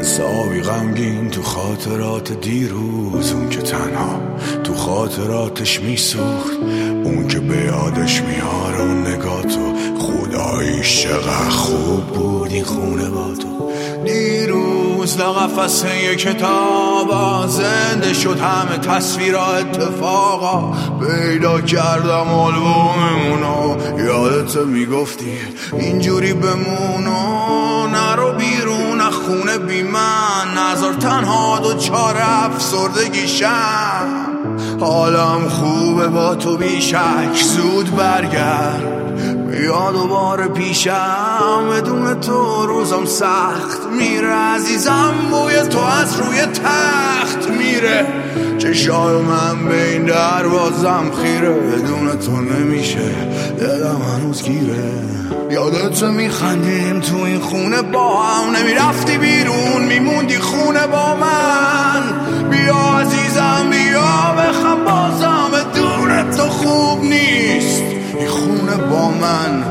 حسابی غمگین تو خاطرات دیروز، اون که تنها تو خاطراتش میسوخت، اون که به یادش میاره اون نگاه تو. خداییش چقدر خوب بود این خونه با تو. دیروز لقفصه یه کتابا زنده شد، همه تصویرها اتفاقا پیدا کردم آلبوممونو. یادت میگفتی اینجوری بمونو، نرو بیرون از خونه بی من، نذار تنها دوچار افسردگیشم. حالم خوبه با تو بیشک، زود برگرد بیا دوباره پیشم. بدون تو روزم سخت میره عزیزم، بوی تو از روی تخت میره. چشای من به این دروازم خیره، بدون تو نمیشه دلم هنوز گیره. یادت میخندیم تو این خونه با هم، نمیرفتی بیرون میموندی خونه با من. بیا عزیزم بیا بخم بازم، بدون تو خوب نیست این خونه با من.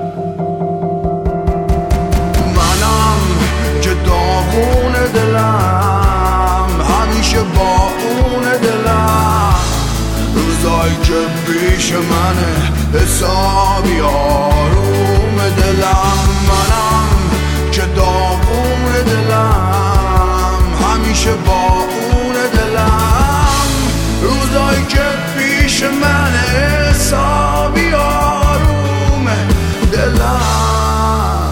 منم که داغون دلم، همیشه با اون دلم. روزایی که پیش منه حسابی آروم دلم. منم که داغون دلم، همیشه با اون دلم. روزایی که پیش منه حسابی آروم دلم.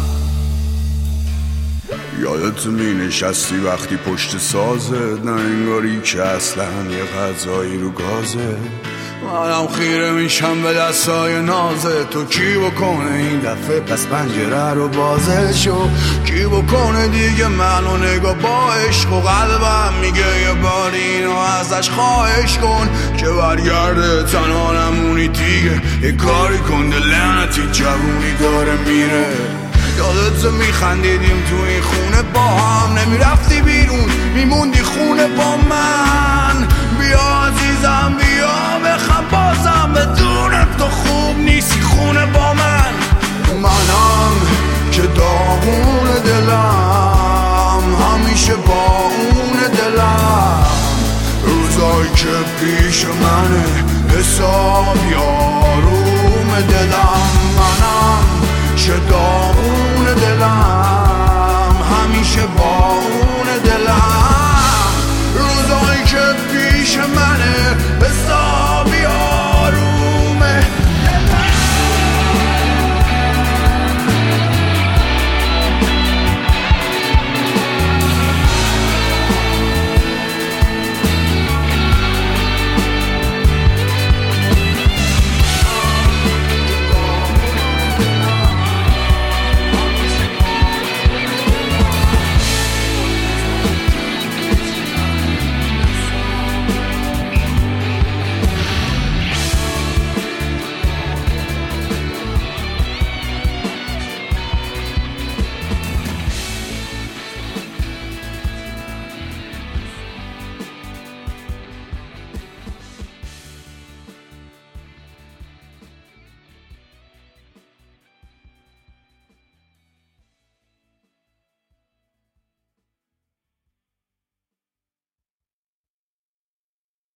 یادت می نشستی وقتی پشت سازه، نه انگاری که اصلا یه غذایی رو گازه. منم خیره میشم به دستای نازه تو. کی بکنه این دفعه پس پنجره رو بازه شو؟ کی بکنه دیگه منو نگاه با عشق و قلبم میگه یه بار اینو ازش خواهش کن که برگرده تنها نمونی دیگه. یه کاری کن لعنتی جوونی داره میره. یادت میخندیدیم تو این خونه با هم، نمیرفتی بیرون میموندی خونه با من. بیا عزیزم بیا بخم بازم، بدون تو خوب نیستی خونه با من. منم که داغون دلم، همیشه با اون دلم. روزایی که پیش منه حساب